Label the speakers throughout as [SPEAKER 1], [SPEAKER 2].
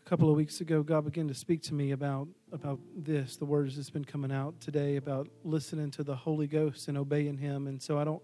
[SPEAKER 1] couple of weeks ago, God began to speak to me about this, the words that's been coming out today about listening to the Holy Ghost and obeying Him. And so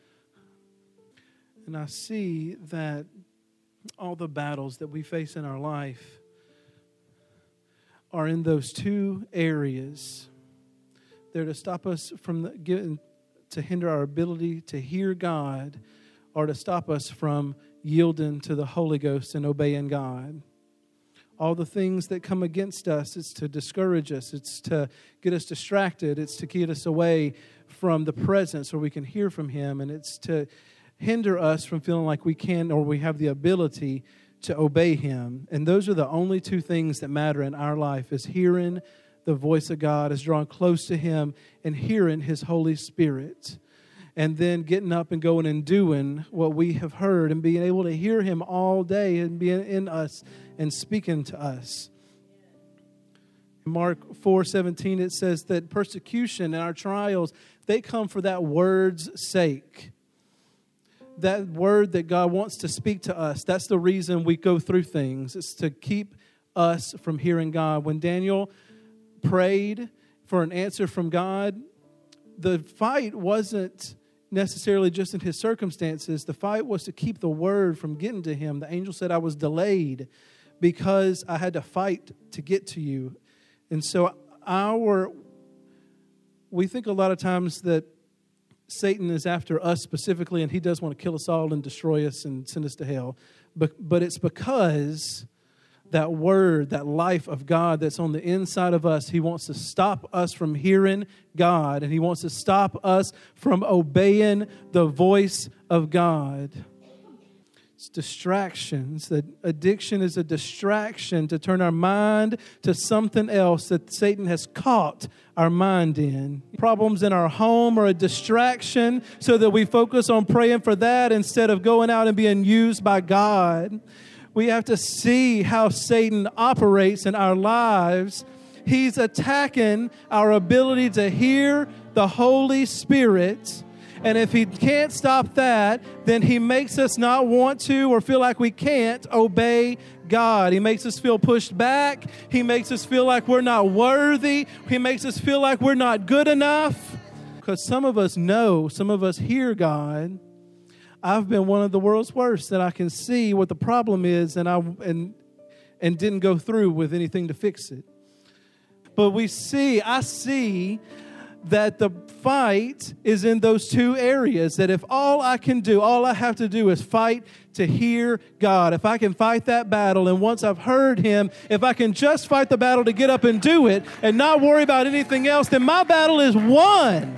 [SPEAKER 1] I see that all the battles that we face in our life are in those two areas. They're to stop us from to hinder our ability to hear God, or to stop us from yielding to the Holy Ghost and obeying God. All the things that come against us, it's to discourage us. It's to get us distracted. It's to get us away from the presence where we can hear from Him. And it's to hinder us from feeling like we can or we have the ability to obey Him. And those are the only two things that matter in our life, is hearing the voice of God, is drawing close to Him and hearing His Holy Spirit. And then getting up and going and doing what we have heard and being able to hear Him all day and being in us and speaking to us. In Mark 4:17, it says that persecution and our trials, they come for that word's sake. That word that God wants to speak to us, that's the reason we go through things. It's to keep us from hearing God. When Daniel prayed for an answer from God, the fight wasn't necessarily just in his circumstances. The fight was to keep the word from getting to him. The angel said, I was delayed because I had to fight to get to you. And so we think a lot of times that Satan is after us specifically, and he does want to kill us all and destroy us and send us to hell. But it's because that word, that life of God that's on the inside of us, He wants to stop us from hearing God, and He wants to stop us from obeying the voice of God. It's distractions. That addiction is a distraction to turn our mind to something else that Satan has caught our mind in. Problems in our home are a distraction so that we focus on praying for that instead of going out and being used by God. We have to see how Satan operates in our lives. He's attacking our ability to hear the Holy Spirit. And if he can't stop that, then he makes us not want to or feel like we can't obey God. He makes us feel pushed back. He makes us feel like we're not worthy. He makes us feel like we're not good enough. Because some of us know, some of us hear God. I've been one of the world's worst, that I can see what the problem is and didn't go through with anything to fix it. But I see that the fight is in those two areas, that if all I have to do is fight to hear God, if I can fight that battle, and once I've heard Him, if I can just fight the battle to get up and do it and not worry about anything else, then my battle is won.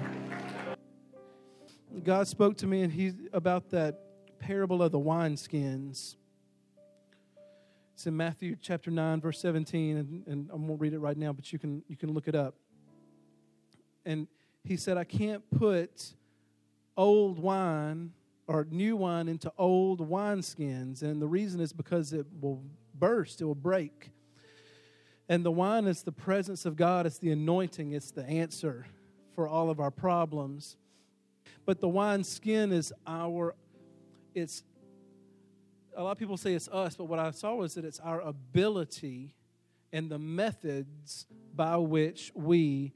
[SPEAKER 1] God spoke to me about that parable of the wineskins. It's in Matthew chapter 9, verse 17, and I won't read it right now, but you can look it up. And He said, I can't put old wine or new wine into old wineskins. And the reason is because it will burst, it will break. And the wine is the presence of God, it's the anointing, it's the answer for all of our problems. But the wineskin is a lot of people say it's us, but what I saw was that it's our ability and the methods by which we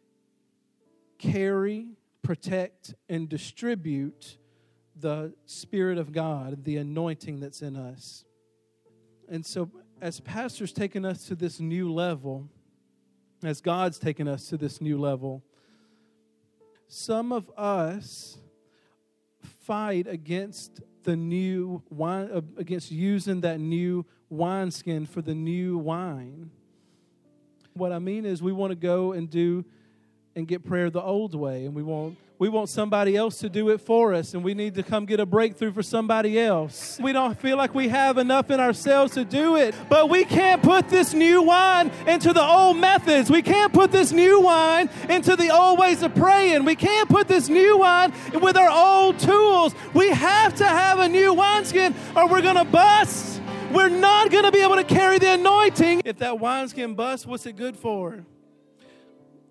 [SPEAKER 1] carry, protect, and distribute the Spirit of God, the anointing that's in us. And so as pastors taking us to this new level, as God's taken us to this new level, some of us fight against the new wine, against using that new wineskin for the new wine. What I mean is we want to go and do and get prayer the old way, and we want somebody else to do it for us, and we need to come get a breakthrough for somebody else. We don't feel like we have enough in ourselves to do it, but we can't put this new wine into the old methods. We can't put this new wine into the old ways of praying. We can't put this new wine with our old tools. We have to have a new wineskin or we're going to bust. We're not going to be able to carry the anointing. If that wineskin busts, what's it good for?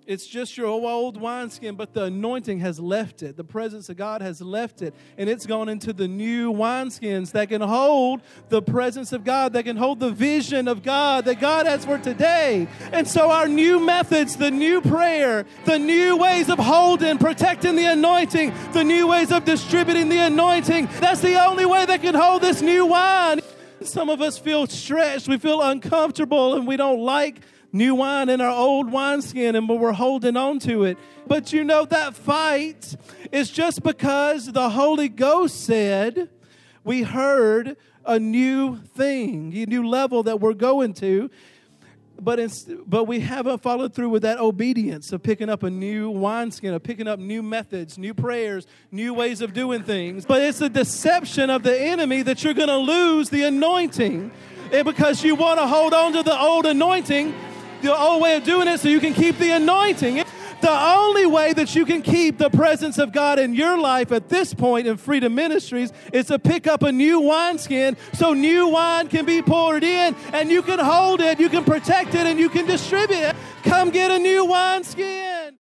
[SPEAKER 1] It's just your old wineskin, but the anointing has left it. The presence of God has left it, and it's gone into the new wineskins that can hold the presence of God, that can hold the vision of God that God has for today. And so our new methods, the new prayer, the new ways of holding, protecting the anointing, the new ways of distributing the anointing, that's the only way that can hold this new wine. Some of us feel stretched, we feel uncomfortable, and we don't like new wine in our old wineskin, and we're holding on to it. But you know, that fight is just because the Holy Ghost said we heard a new thing, a new level that we're going to. But we haven't followed through with that obedience of picking up a new wineskin, of picking up new methods, new prayers, new ways of doing things. But it's the deception of the enemy that you're going to lose the anointing. And because you want to hold on to the old anointing, the old way of doing it, so you can keep the anointing. The only way that you can keep the presence of God in your life at this point in Freedom Ministries is to pick up a new wineskin so new wine can be poured in and you can hold it, you can protect it, and you can distribute it. Come get a new wineskin.